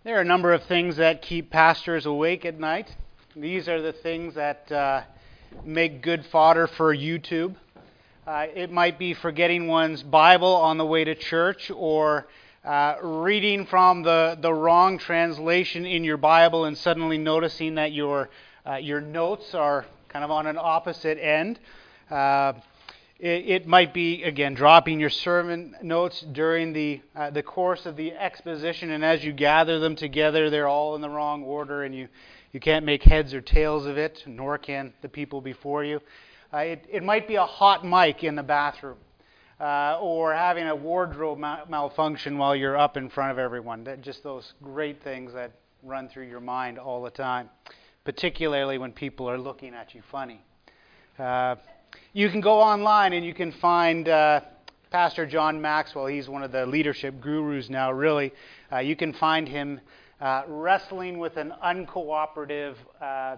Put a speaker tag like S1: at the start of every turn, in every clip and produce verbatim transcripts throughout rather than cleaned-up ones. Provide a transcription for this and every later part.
S1: There are a number of things that keep pastors awake at night. These are the things that uh, make good fodder for YouTube. Uh, it might be forgetting one's Bible on the way to church, or uh, reading from the, the wrong translation in your Bible and suddenly noticing that your uh, your notes are kind of on an opposite end. Uh, It, it might be, again, dropping your sermon notes during the uh, the course of the exposition, and as you gather them together, they're all in the wrong order, and you, you can't make heads or tails of it, nor can the people before you. Uh, it, it might be a hot mic in the bathroom, uh, or having a wardrobe mal- malfunction while you're up in front of everyone. That, just those great things that run through your mind all the time, particularly when people are looking at you funny. Uh, You can go online and you can find uh, Pastor John Maxwell. He's one of the leadership gurus now, really. Uh, you can find him uh, wrestling with an uncooperative uh, uh,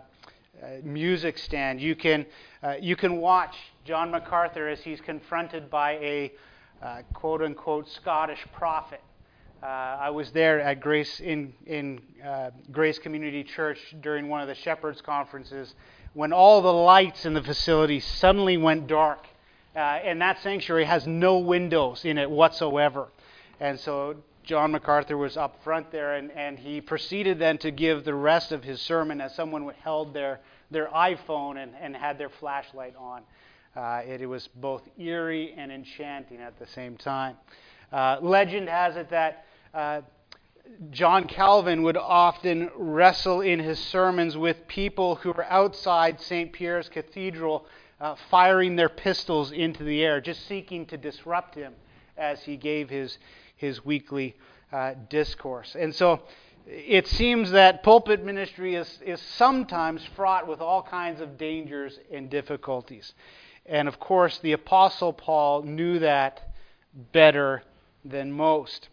S1: music stand. You can uh, you can watch John MacArthur as he's confronted by a uh, quote-unquote Scottish prophet. Uh, I was there at Grace in in uh, Grace Community Church during one of the Shepherds conferences, when all the lights in the facility suddenly went dark, uh, and that sanctuary has no windows in it whatsoever. And so John MacArthur was up front there, and, and he proceeded then to give the rest of his sermon as someone held their, their iPhone and, and had their flashlight on. Uh, it, it was both eerie and enchanting at the same time. Uh, legend has it that uh, John Calvin would often wrestle in his sermons with people who were outside Saint Pierre's Cathedral, uh, firing their pistols into the air, just seeking to disrupt him as he gave his his weekly uh, discourse. And so it seems that pulpit ministry is, is sometimes fraught with all kinds of dangers and difficulties. And of course, the Apostle Paul knew that better than most.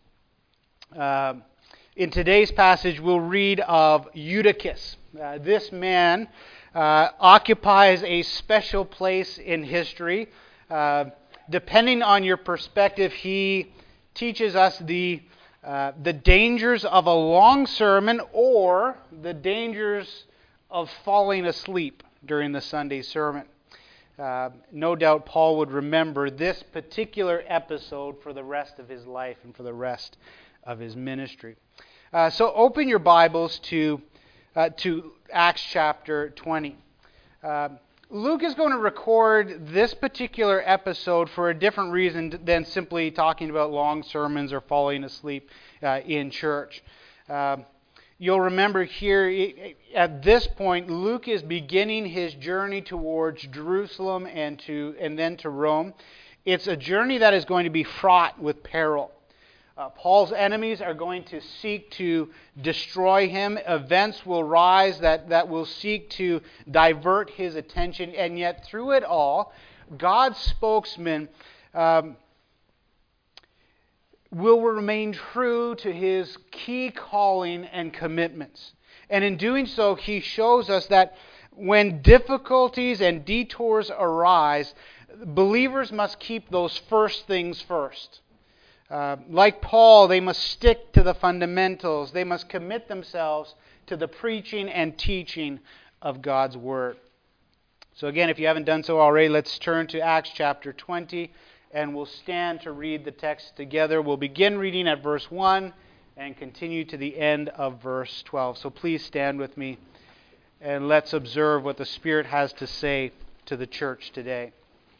S1: Uh, In today's passage, we'll read of Eutychus. Uh, this man uh, occupies a special place in history. Uh, depending on your perspective, he teaches us the uh, the dangers of a long sermon or the dangers of falling asleep during the Sunday sermon. Uh, no doubt Paul would remember this particular episode for the rest of his life and for the rest of his ministry. Uh, so open your Bibles to uh, to Acts chapter twenty. Uh, Luke is going to record this particular episode for a different reason than simply talking about long sermons or falling asleep uh, in church. Uh, you'll remember here at this point, Luke is beginning his journey towards Jerusalem and to and then to Rome. It's a journey that is going to be fraught with peril. Uh, Paul's enemies are going to seek to destroy him. Events will rise that, that will seek to divert his attention. And yet through it all, God's spokesman um, will remain true to his key calling and commitments. And in doing so, he shows us that when difficulties and detours arise, believers must keep those first things first. Uh, like Paul, they must stick to the fundamentals. They must commit themselves to the preaching and teaching of God's Word. So again, if you haven't done so already, let's turn to Acts chapter twenty, and we'll stand to read the text together. We'll begin reading at verse one and continue to the end of verse twelve. So please stand with me, and let's observe what the Spirit has to say to the church today.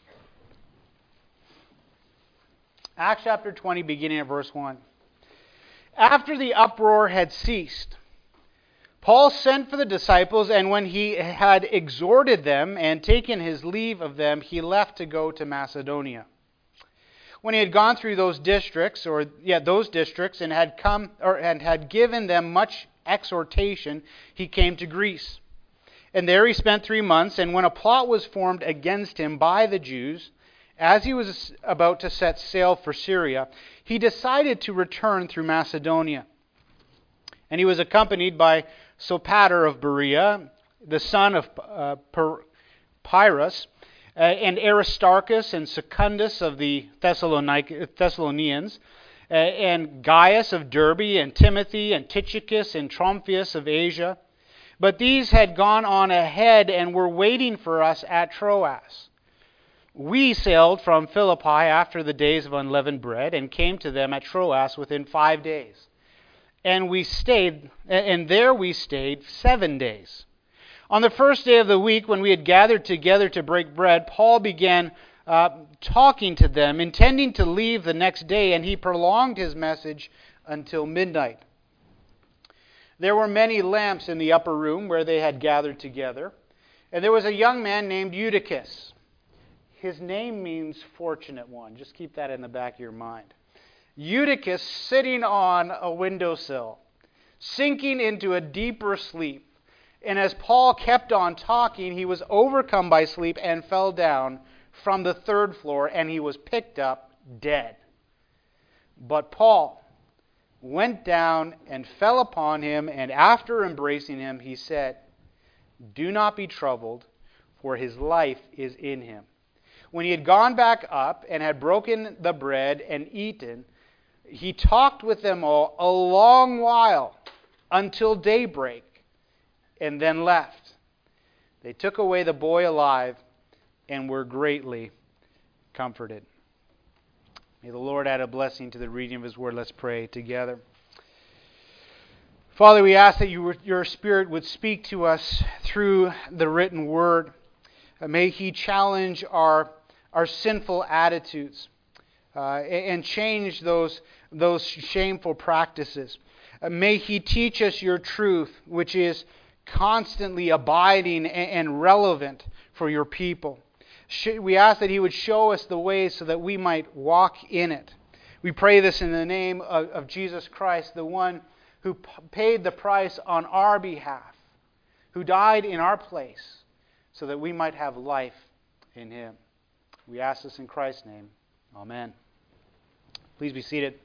S1: Acts chapter twenty, beginning at verse one. After the uproar had ceased, Paul sent for the disciples, and when he had exhorted them and taken his leave of them, he left to go to Macedonia. When he had gone through those districts, or yeah, those districts, and had come or and had given them much exhortation, he came to Greece. And there he spent three months, and when a plot was formed against him by the Jews, as he was about to set sail for Syria, he decided to return through Macedonia. And he was accompanied by Sopater of Berea, the son of uh, Pyrrhus, uh, and Aristarchus and Secundus of the Thessalonic- Thessalonians. and Gaius of Derbe, and Timothy, and Tychicus, and Tromphius of Asia. But these had gone on ahead and were waiting for us at Troas. We sailed from Philippi after the days of unleavened bread, and came to them at Troas within five days. And we stayed, and there we stayed seven days. On the first day of the week, when we had gathered together to break bread, Paul began uh, talking to them, intending to leave the next day, and he prolonged his message until midnight. There were many lamps in the upper room where they had gathered together, and there was a young man named Eutychus. His name means fortunate one. Just keep that in the back of your mind. Eutychus sitting on a windowsill, sinking into a deeper sleep. And as Paul kept on talking, he was overcome by sleep and fell down from the third floor, and he was picked up dead. But Paul went down and fell upon him, and after embracing him, he said, "Do not be troubled, for his life is in him." When he had gone back up and had broken the bread and eaten, he talked with them all a long while until daybreak, and then left. They took away the boy alive and were greatly comforted. May the Lord add a blessing to the reading of His Word. Let's pray together. Father, we ask that you, your Spirit would speak to us through the written Word. May He challenge our, our sinful attitudes uh, and change those, those shameful practices. Uh, may He teach us your truth, which is constantly abiding and relevant for your people. We ask that He would show us the way so that we might walk in it. We pray this in the name of, of Jesus Christ, the one who p- paid the price on our behalf, who died in our place so that we might have life in Him. We ask this in Christ's name. Amen. Please be seated.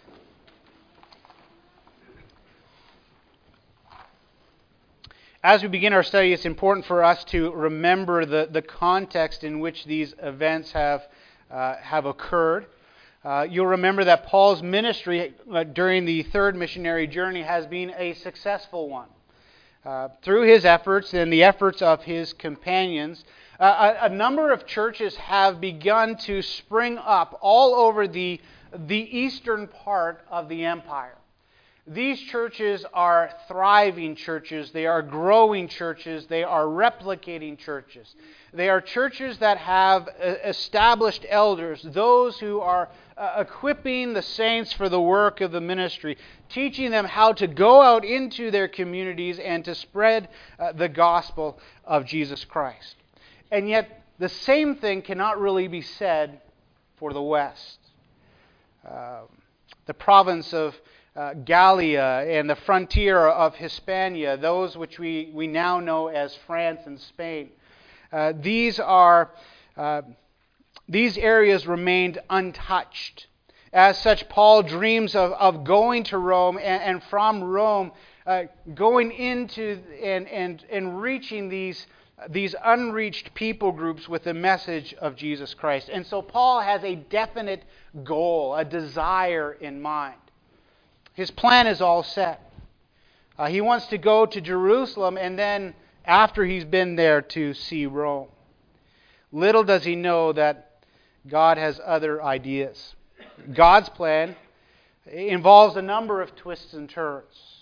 S1: As we begin our study, it's important for us to remember the, the context in which these events have, uh, have occurred. Uh, you'll remember that Paul's ministry uh, during the third missionary journey has been a successful one. Uh, through his efforts and the efforts of his companions, uh, a, a number of churches have begun to spring up all over the, the eastern part of the empire. These churches are thriving churches. They are growing churches. They are replicating churches. They are churches that have established elders, those who are uh, equipping the saints for the work of the ministry, teaching them how to go out into their communities and to spread uh, the gospel of Jesus Christ. And yet, the same thing cannot really be said for the West. Uh, the province of Uh, Gallia and the frontier of Hispania, those which we, we now know as France and Spain. Uh, these are uh, these areas remained untouched. As such, Paul dreams of, of going to Rome and, and from Rome uh, going into and, and, and reaching these, these unreached people groups with the message of Jesus Christ. And so Paul has a definite goal, a desire in mind. His plan is all set. Uh, he wants to go to Jerusalem and then, after he's been there, to see Rome. Little does he know that God has other ideas. God's plan involves a number of twists and turns.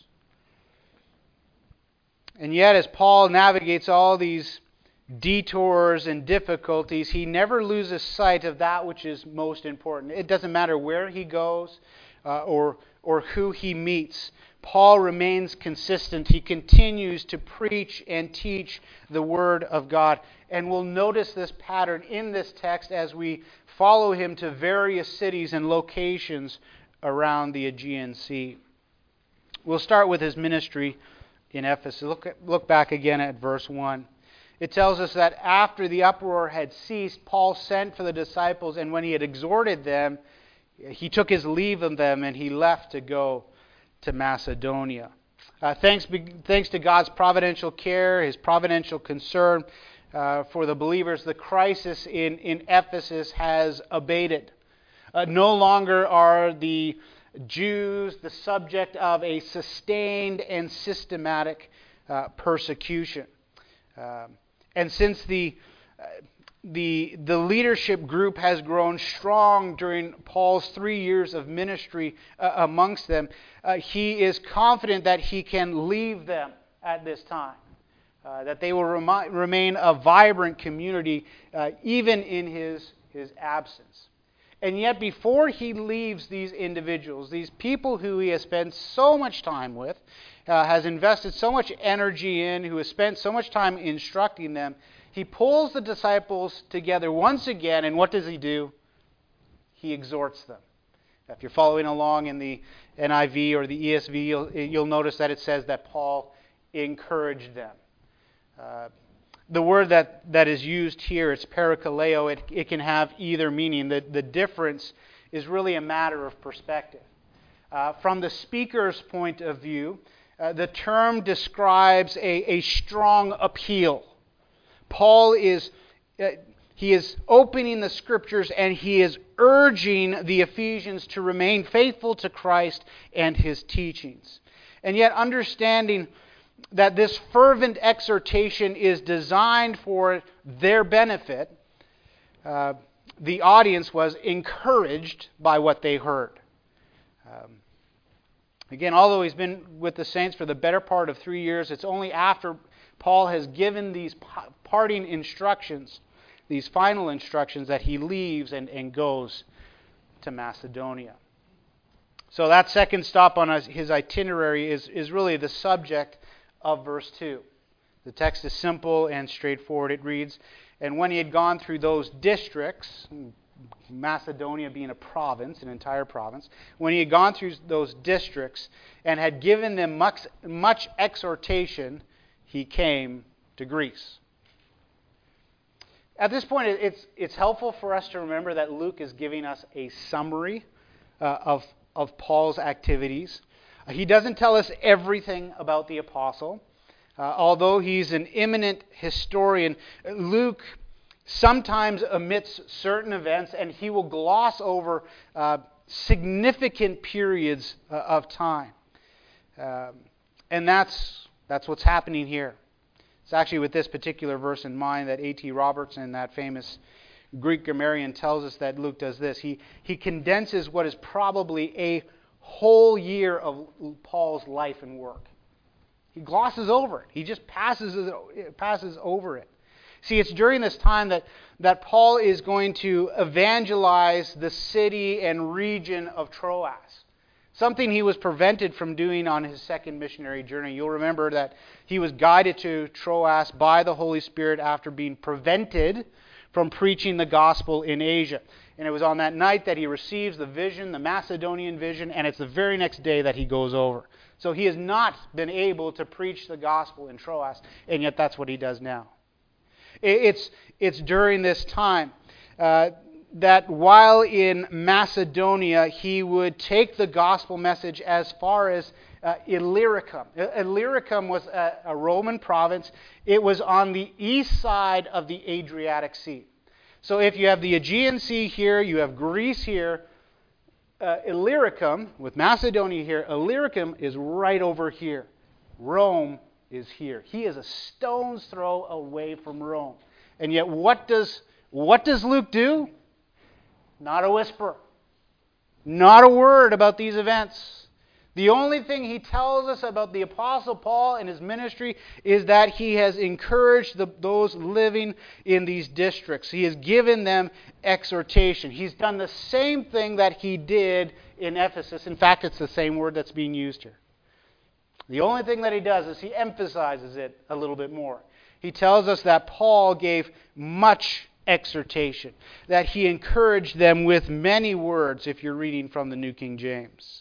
S1: And yet, as Paul navigates all these detours and difficulties, he never loses sight of that which is most important. It doesn't matter where he goes uh, or or who he meets. Paul remains consistent. He continues to preach and teach the Word of God. And we'll notice this pattern in this text as we follow him to various cities and locations around the Aegean Sea. We'll start with his ministry in Ephesus. Look, at, look back again at verse one. It tells us that after the uproar had ceased, Paul sent for the disciples, and when he had exhorted them, he took his leave of them and he left to go to Macedonia. Uh, thanks, be, thanks to God's providential care, His providential concern uh, for the believers, the crisis in, in Ephesus has abated. Uh, no longer are the Jews the subject of a sustained and systematic uh, persecution. Um, and since the uh, the the leadership group has grown strong during Paul's three years of ministry uh, amongst them, uh, he is confident that he can leave them at this time, uh, that they will remi- remain a vibrant community uh, even in his his absence. And yet, before he leaves these individuals, these people who he has spent so much time with, uh, has invested so much energy in, who has spent so much time instructing them, he pulls the disciples together once again, and what does he do? He exhorts them. If you're following along in the N I V or the E S V, you'll, you'll notice that it says that Paul encouraged them. Uh, The word that, that is used here, it's parakaleo, it, it can have either meaning. The, the difference is really a matter of perspective. Uh, from the speaker's point of view, uh, the term describes a, a strong appeal. Paul is, uh, he is opening the Scriptures and he is urging the Ephesians to remain faithful to Christ and his teachings. And yet understanding that this fervent exhortation is designed for their benefit, uh, the audience was encouraged by what they heard. Um, again, although he's been with the saints for the better part of three years, it's only after Paul has given these parting instructions, these final instructions, that he leaves and, and goes to Macedonia. So that second stop on his itinerary is, is really the subject of verse two. The text is simple and straightforward. It reads, "And when he had gone through those districts," Macedonia being a province, an entire province, "when he had gone through those districts and had given them much, much exhortation, he came to Greece." At this point, it's it's helpful for us to remember that Luke is giving us a summary uh, of of Paul's activities. He doesn't tell us everything about the apostle. Uh, although he's an eminent historian, Luke sometimes omits certain events and he will gloss over uh, significant periods uh, of time. Um, and that's that's what's happening here. It's actually with this particular verse in mind that A T Robertson, that famous Greek grammarian, tells us that Luke does this. He, he condenses what is probably a whole year of Paul's life and work. He glosses over it. He just passes it, passes over it. See, it's during this time that, that Paul is going to evangelize the city and region of Troas. Something he was prevented from doing on his second missionary journey. You'll remember that he was guided to Troas by the Holy Spirit after being prevented from preaching the gospel in Asia. And it was on that night that he receives the vision, the Macedonian vision, and it's the very next day that he goes over. So he has not been able to preach the gospel in Troas, and yet that's what he does now. It's, it's during this time uh, that while in Macedonia, he would take the gospel message as far as uh, Illyricum. Illyricum was a, a Roman province. It was on the east side of the Adriatic Sea. So if you have the Aegean Sea here, you have Greece here, uh, Illyricum, with Macedonia here, Illyricum is right over here. Rome is here. He is a stone's throw away from Rome. And yet what does what does Luke do? Not a whisper. Not a word about these events. The only thing he tells us about the Apostle Paul and his ministry is that he has encouraged the, those living in these districts. He has given them exhortation. He's done the same thing that he did in Ephesus. In fact, it's the same word that's being used here. The only thing that he does is he emphasizes it a little bit more. He tells us that Paul gave much exhortation, that he encouraged them with many words, if you're reading from the New King James.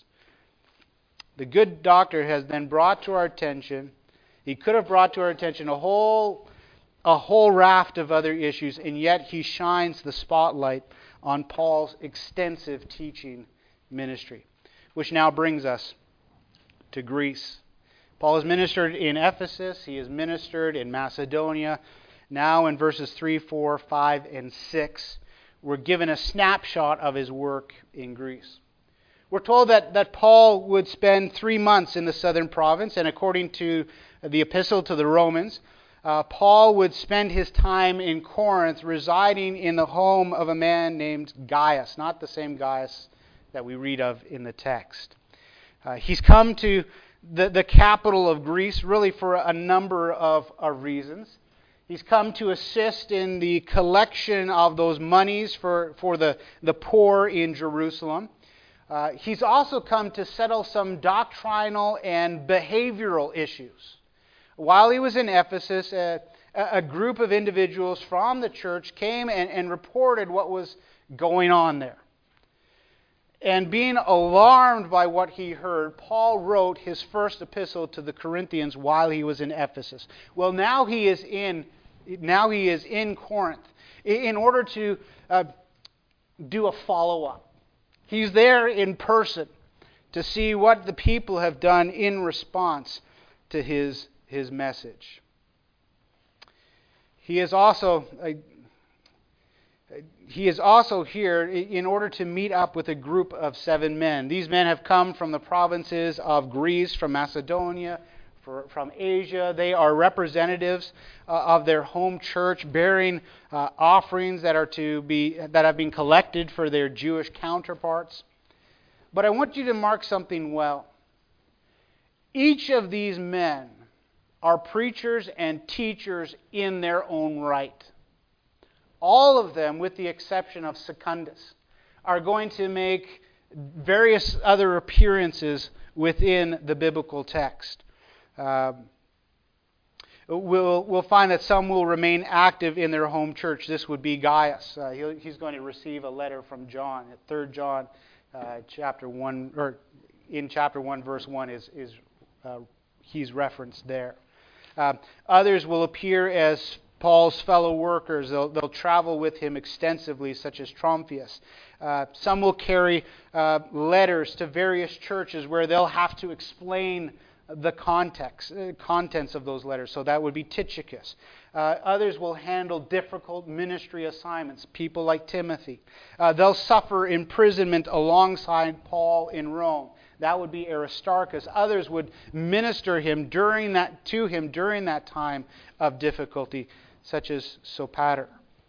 S1: The good doctor has then brought to our attention, he could have brought to our attention a whole, a whole raft of other issues, and yet he shines the spotlight on Paul's extensive teaching ministry, which now brings us to Greece. Paul has ministered in Ephesus, he has ministered in Macedonia. Now in verses three, four, five, and six, we're given a snapshot of his work in Greece. We're told that, that Paul would spend three months in the southern province, and according to the epistle to the Romans, uh, Paul would spend his time in Corinth residing in the home of a man named Gaius, not the same Gaius that we read of in the text. Uh, he's come to the, the capital of Greece really for a number of, of reasons. He's come to assist in the collection of those monies for, for the, the poor in Jerusalem. Uh, he's also come to settle some doctrinal and behavioral issues. While he was in Ephesus, a, a group of individuals from the church came and, and reported what was going on there. And being alarmed by what he heard, Paul wrote his first epistle to the Corinthians while he was in Ephesus. Well, now he is in, now he is in Corinth in order to uh, do a follow-up. He's there in person to see what the people have done in response to his, his message. He is also uh, he is also here in order to meet up with a group of seven men. These men have come from the provinces of Greece, from Macedonia, for, from Asia. They are representatives uh, of their home church, bearing uh, offerings that are to be that have been collected for their Jewish counterparts. But I want you to mark something well. Each of these men are preachers and teachers in their own right. All of them, with the exception of Secundus, are going to make various other appearances within the biblical text. Uh, we'll, we'll find that some will remain active in their home church. This would be Gaius. Uh, he'll, he's going to receive a letter from John. At Third John, uh, chapter one, or in chapter one, verse one, is is uh, he's referenced there. Uh, others will appear as Paul's fellow workers. They'll, they'll travel with him extensively, such as Tromphius. Uh, some will carry uh, letters to various churches where they'll have to explain the context, uh, contents of those letters. So that would be Tychicus. Uh, others will handle difficult ministry assignments, people like Timothy. Uh, they'll suffer imprisonment alongside Paul in Rome. That would be Aristarchus. Others would minister him during that to him during that time of difficulty, such as Sopater.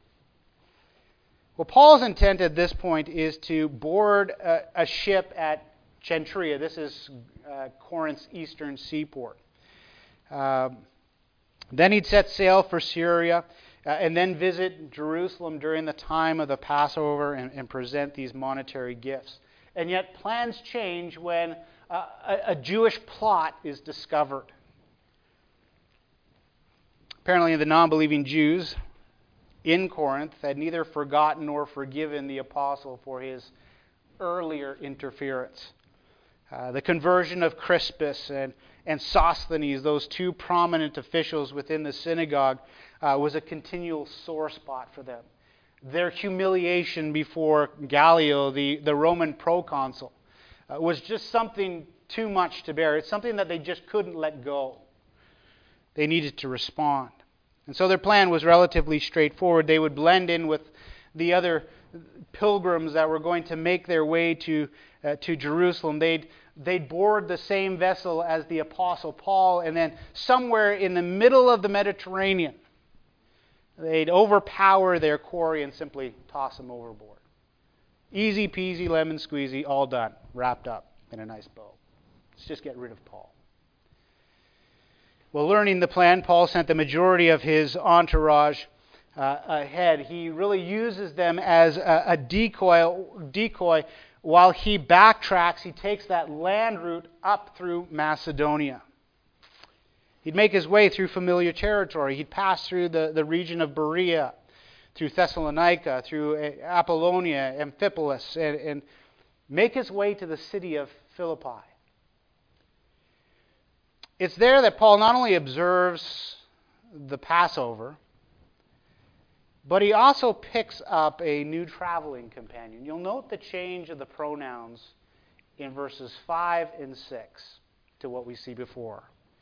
S1: Well, Paul's intent at this point is to board a, a ship at Cenchrea. This is uh, Corinth's eastern seaport. Um, then he'd set sail for Syria uh, and then visit Jerusalem during the time of the Passover and, and present these monetary gifts. And yet plans change when uh, a, a Jewish plot is discovered. Apparently the non-believing Jews in Corinth had neither forgotten nor forgiven the apostle for his earlier interference. Uh, the conversion of Crispus and, and Sosthenes, those two prominent officials within the synagogue, uh, was a continual sore spot for them. Their humiliation before Gallio, the, the Roman proconsul, uh, was just something too much to bear. It's something that they just couldn't let go. They needed to respond. And so their plan was relatively straightforward. They would blend in with the other pilgrims that were going to make their way to uh, to Jerusalem. They'd they'd board the same vessel as the Apostle Paul, and then somewhere in the middle of the Mediterranean, they'd overpower their quarry and simply toss them overboard. Easy peasy, lemon squeezy, all done, wrapped up in a nice bow. Let's just get rid of Paul. Well, learning the plan, Paul sent the majority of his entourage uh, ahead. He really uses them as a, a decoy, decoy. While he backtracks, he takes that land route up through Macedonia. He'd make his way through familiar territory. He'd pass through the, the region of Berea, through Thessalonica, through Apollonia, Amphipolis, and, and make his way to the city of Philippi. It's there that Paul not only observes the Passover, but he also picks up a new traveling companion. You'll note the change of the pronouns in verses five and six to what we see before.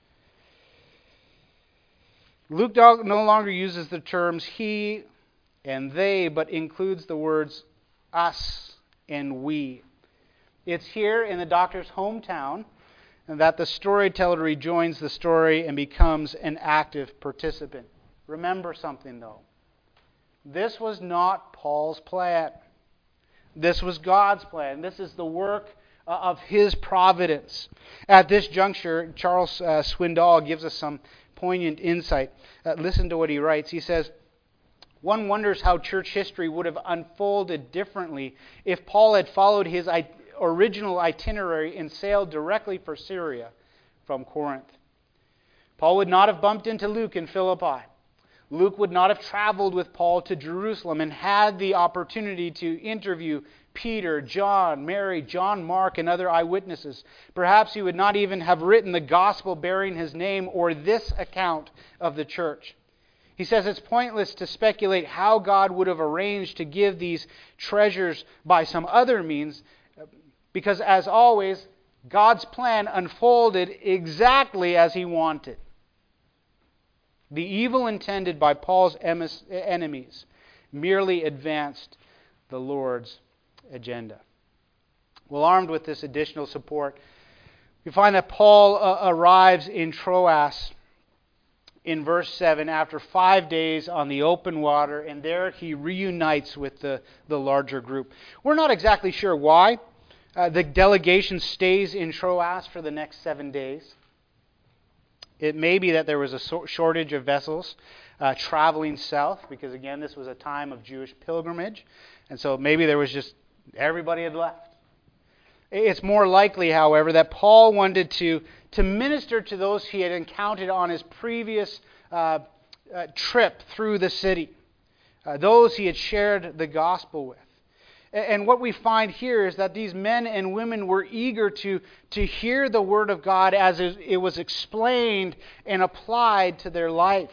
S1: Luke no longer uses the terms he and they, but includes the words us and we. It's here in the doctor's hometown that the storyteller rejoins the story and becomes an active participant. Remember something, though. This was not Paul's plan. This was God's plan. This is the work uh, of His providence. At this juncture, Charles uh, Swindoll gives us some poignant insight. Uh, listen to what he writes. He says, "One wonders how church history would have unfolded differently if Paul had followed his I- original itinerary and sailed directly for Syria from Corinth. Paul would not have bumped into Luke in Philippi. Luke would not have traveled with Paul to Jerusalem and had the opportunity to interview Peter, John, Mary, John Mark, and other eyewitnesses. Perhaps he would not even have written the gospel bearing his name or this account of the church. He says it's pointless to speculate how God would have arranged to give these treasures by some other means, because as always, God's plan unfolded exactly as He wanted. The evil intended by Paul's enemies merely advanced the Lord's agenda." Well, armed with this additional support, we find that Paul uh, arrives in Troas in verse seven after five days on the open water, and there he reunites with the, the larger group. We're not exactly sure why uh, the delegation stays in Troas for the next seven days. It may be that there was a shortage of vessels uh, traveling south, because again, this was a time of Jewish pilgrimage, and so maybe there was just, everybody had left. It's more likely, however, that Paul wanted to, to minister to those he had encountered on his previous uh, uh, trip through the city, uh, those he had shared the gospel with. And what we find here is that these men and women were eager to, to hear the Word of God as it was explained and applied to their life.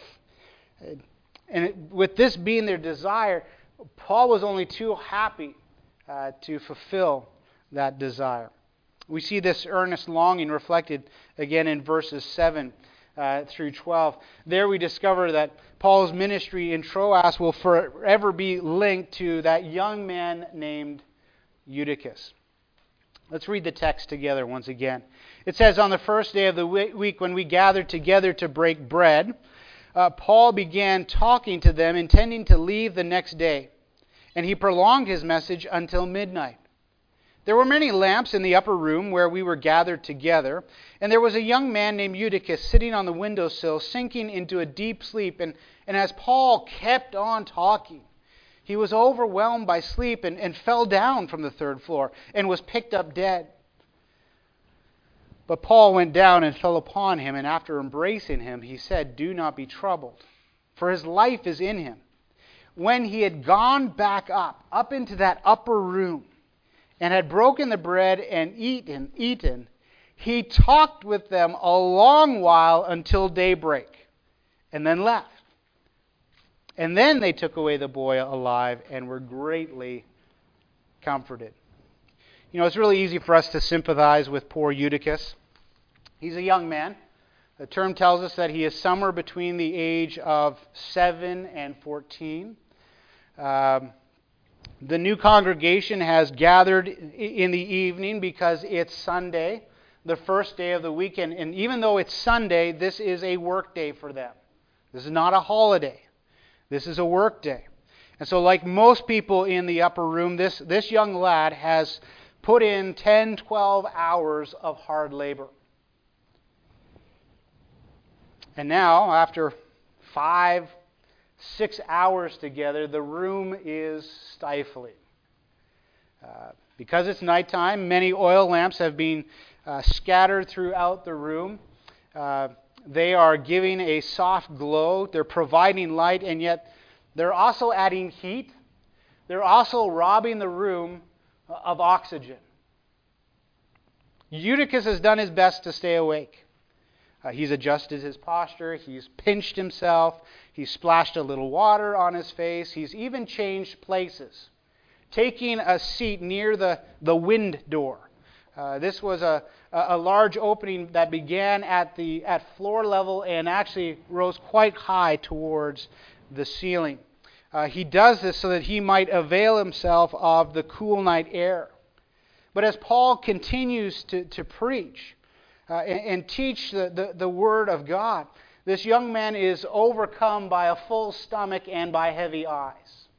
S1: And it, with this being their desire, Paul was only too happy uh, to fulfill that desire. We see this earnest longing reflected again in verses seven uh, through twelve. There we discover that Paul's ministry in Troas will forever be linked to that young man named Eutychus. Let's read the text together once again. It says, "On the first day of the week when we gathered together to break bread, uh, Paul began talking to them, intending to leave the next day. And he prolonged his message until midnight. There were many lamps in the upper room where we were gathered together, and there was a young man named Eutychus sitting on the windowsill, sinking into a deep sleep. And, and as Paul kept on talking, he was overwhelmed by sleep and, and fell down from the third floor and was picked up dead. But Paul went down and fell upon him, and after embracing him, he said, 'Do not be troubled, for his life is in him.' When he had gone back up, up into that upper room, and had broken the bread and eaten, eaten, he talked with them a long while until daybreak, and then left. And then they took away the boy alive and were greatly comforted." You know, it's really easy for us to sympathize with poor Eutychus. He's a young man. The term tells us that he is somewhere between the age of seven and fourteen. Um, The new congregation has gathered in the evening because it's Sunday, the first day of the weekend. And even though it's Sunday, this is a work day for them. This is not a holiday. This is a work day. And so like most people in the upper room, this, this young lad has put in ten, twelve hours of hard labor. And now, after five, six hours together, the room is stifling. Uh, because it's nighttime, many oil lamps have been uh, scattered throughout the room. Uh, they are giving a soft glow. They're providing light, and yet they're also adding heat. They're also robbing the room of oxygen. Eutychus has done his best to stay awake. Uh, he's adjusted his posture. He's pinched himself. He's splashed a little water on his face. He's even changed places, taking a seat near the, the wind door. Uh, this was a, a large opening that began at the at floor level and actually rose quite high towards the ceiling. Uh, he does this so that he might avail himself of the cool night air. But as Paul continues to, to preach uh, and, and teach the, the, the Word of God, this young man is overcome by a full stomach and by heavy eyes.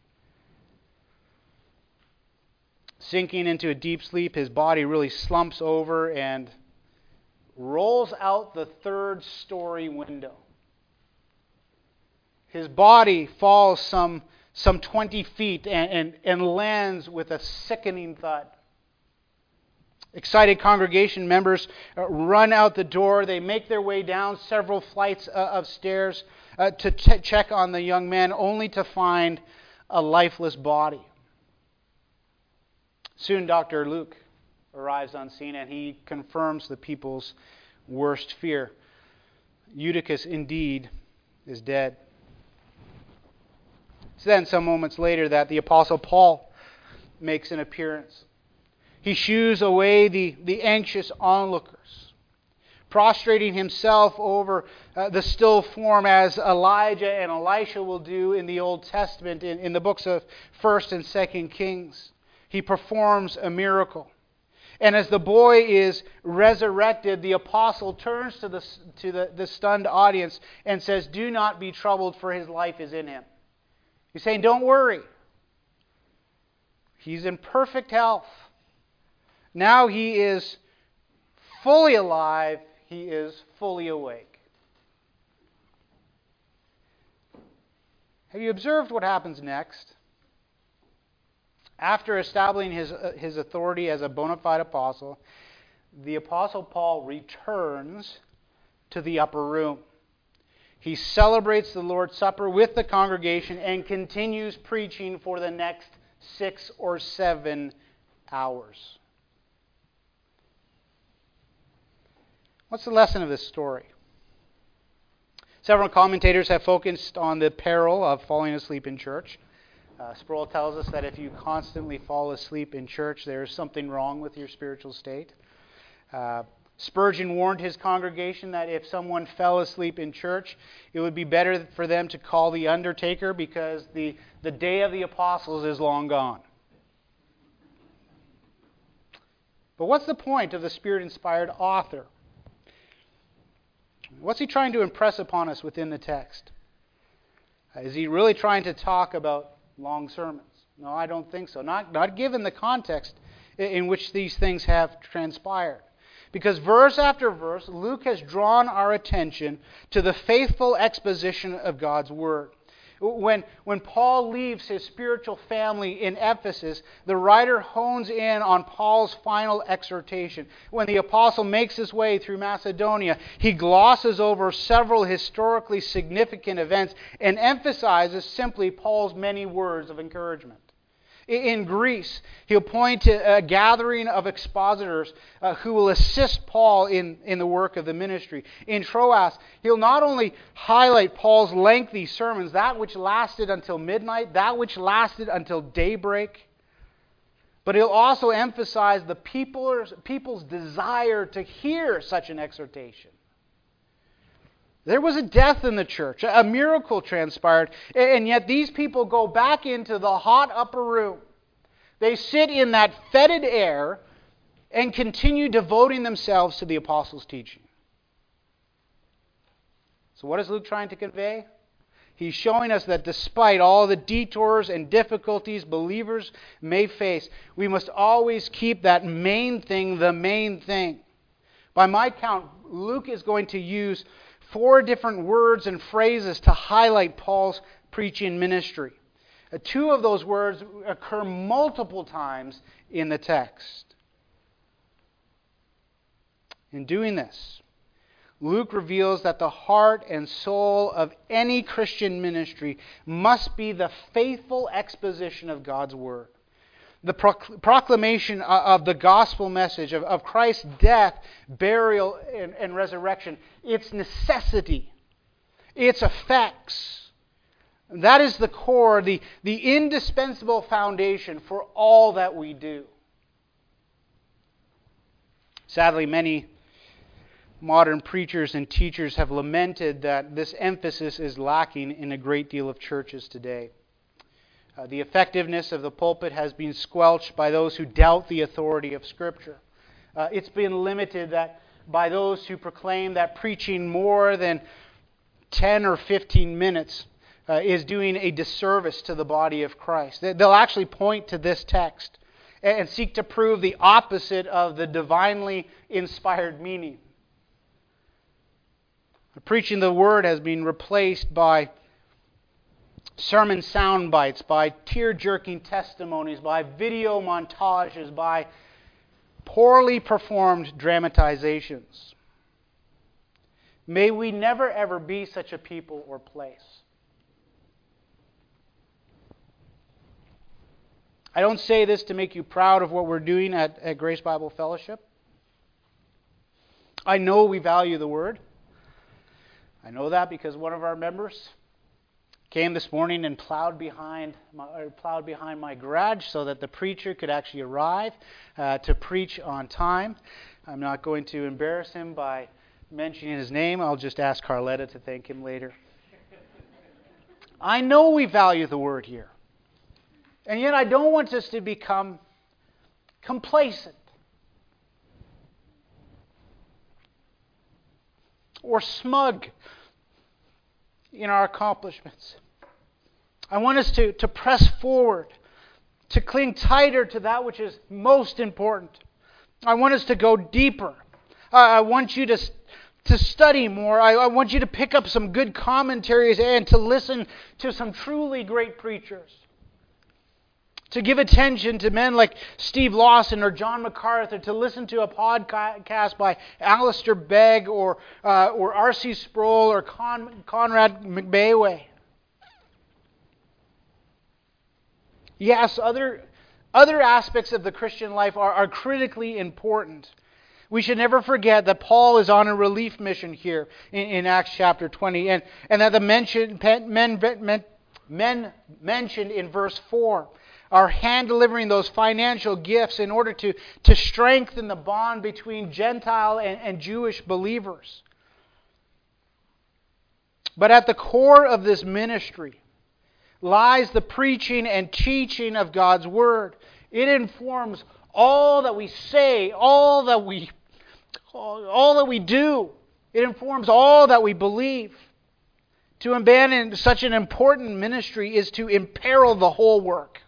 S1: Sinking into a deep sleep, his body really slumps over and rolls out the third story window. His body falls some, some twenty feet and, and, and lands with a sickening thud. Excited congregation members uh, run out the door. They make their way down several flights uh, of stairs uh, to ch- check on the young man, only to find a lifeless body. Soon Doctor Luke arrives on scene and he confirms the people's worst fear. Eutychus indeed is dead. It's then some moments later that the Apostle Paul makes an appearance. He shoos away the, the anxious onlookers, prostrating himself over uh, the still form as Elijah and Elisha will do in the Old Testament in, in the books of First and Second Kings. He performs a miracle. And as the boy is resurrected, the apostle turns to the to the, the stunned audience and says, "Do not be troubled, for his life is in him." He's saying, don't worry. He's in perfect health. Now he is fully alive. He is fully awake. Have you observed what happens next? After establishing his, uh, his authority as a bona fide apostle, the Apostle Paul returns to the upper room. He celebrates the Lord's Supper with the congregation and continues preaching for the next six or seven hours. What's the lesson of this story? Several commentators have focused on the peril of falling asleep in church. Uh, Sproul tells us that if you constantly fall asleep in church, there is something wrong with your spiritual state. Uh, Spurgeon warned his congregation that if someone fell asleep in church, it would be better for them to call the undertaker because the, the day of the apostles is long gone. But what's the point of the Spirit-inspired author? What's he trying to impress upon us within the text? Uh, is he really trying to talk about long sermons? No, I don't think so. Not, not given the context in which these things have transpired. Because verse after verse, Luke has drawn our attention to the faithful exposition of God's Word. When, when Paul leaves his spiritual family in Ephesus, the writer hones in on Paul's final exhortation. When the apostle makes his way through Macedonia, he glosses over several historically significant events and emphasizes simply Paul's many words of encouragement. In Greece, he'll point to a gathering of expositors uh, who will assist Paul in, in the work of the ministry. In Troas, he'll not only highlight Paul's lengthy sermons, that which lasted until midnight, that which lasted until daybreak, but he'll also emphasize the people's, people's desire to hear such an exhortation. There was a death in the church. A miracle transpired. And yet these people go back into the hot upper room. They sit in that fetid air and continue devoting themselves to the apostles' teaching. So what is Luke trying to convey? He's showing us that despite all the detours and difficulties believers may face, we must always keep that main thing the main thing. By my count, Luke is going to use four different words and phrases to highlight Paul's preaching ministry. Uh, two of those words occur multiple times in the text. In doing this, Luke reveals that the heart and soul of any Christian ministry must be the faithful exposition of God's Word. The proclamation of the gospel message of, of Christ's death, burial, and, and resurrection, its necessity, its effects. That is the core, the, the indispensable foundation for all that we do. Sadly, many modern preachers and teachers have lamented that this emphasis is lacking in a great deal of churches today. Uh, the effectiveness of the pulpit has been squelched by those who doubt the authority of Scripture. Uh, it's been limited that by those who proclaim that preaching more than ten or fifteen minutes uh, is doing a disservice to the body of Christ. They'll actually point to this text and seek to prove the opposite of the divinely inspired meaning. Preaching the Word has been replaced by sermon sound bites, by tear-jerking testimonies, by video montages, by poorly performed dramatizations. May we never ever be such a people or place. I don't say this to make you proud of what we're doing at, at Grace Bible Fellowship. I know we value the Word. I know that because one of our members came this morning and plowed behind my, or plowed behind my garage so that the preacher could actually arrive uh, to preach on time. I'm not going to embarrass him by mentioning his name. I'll just ask Carletta to thank him later. I know we value the Word here. And yet I don't want us to become complacent or smug in our accomplishments. I want us to, to press forward, to cling tighter to that which is most important. I want us to go deeper. I, I want you to, to study more. I, I want you to pick up some good commentaries and to listen to some truly great preachers. To give attention to men like Steve Lawson or John MacArthur, to listen to a podcast by Alistair Begg or uh, or R C Sproul or Con- Conrad McBayway. Yes, other other aspects of the Christian life are, are critically important. We should never forget that Paul is on a relief mission here in, in Acts chapter twenty, and, and that the mention, men, men, men mentioned in verse four are hand-delivering those financial gifts in order to, to strengthen the bond between Gentile and, and Jewish believers. But at the core of this ministry lies the preaching and teaching of God's Word. It informs all that we say, all that we, all that we do. It informs all that we believe. To abandon such an important ministry is to imperil the whole work.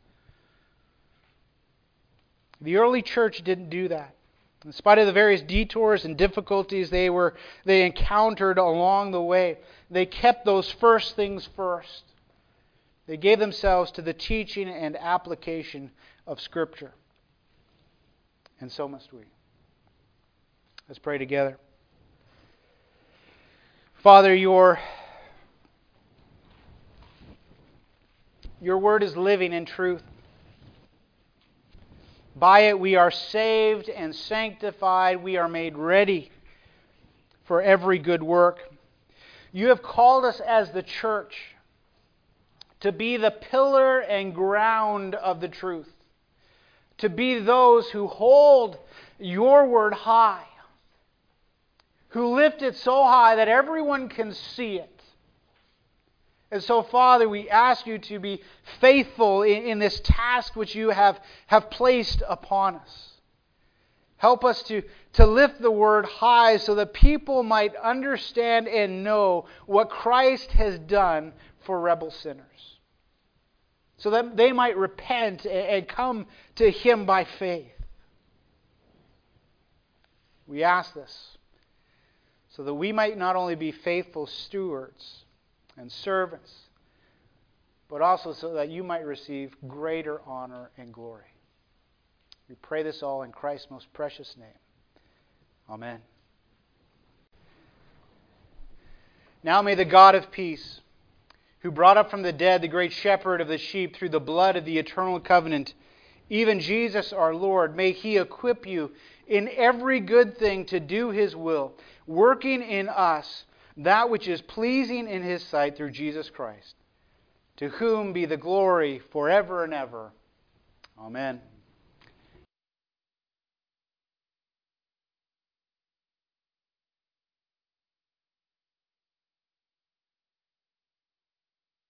S1: The early church didn't do that. In spite of the various detours and difficulties they were they encountered along the way, they kept those first things first. They gave themselves to the teaching and application of Scripture. And so must we. Let's pray together. Father, your, your Word is living in truth. By it we are saved and sanctified. We are made ready for every good work. You have called us as the church to be the pillar and ground of the truth. To be those who hold your word high. Who lift it so high that everyone can see it. And so, Father, we ask you to be faithful in, in this task which you have, have placed upon us. Help us to, to lift the word high so that people might understand and know what Christ has done for rebel sinners. So that they might repent and, and come to Him by faith. We ask this so that we might not only be faithful stewards and servants, but also so that you might receive greater honor and glory. We pray this all in Christ's most precious name. Amen. Now may the God of peace, who brought up from the dead the great shepherd of the sheep through the blood of the eternal covenant, even Jesus our Lord, may He equip you in every good thing to do His will, working in us that which is pleasing in His sight through Jesus Christ, to whom be the glory forever and ever. Amen.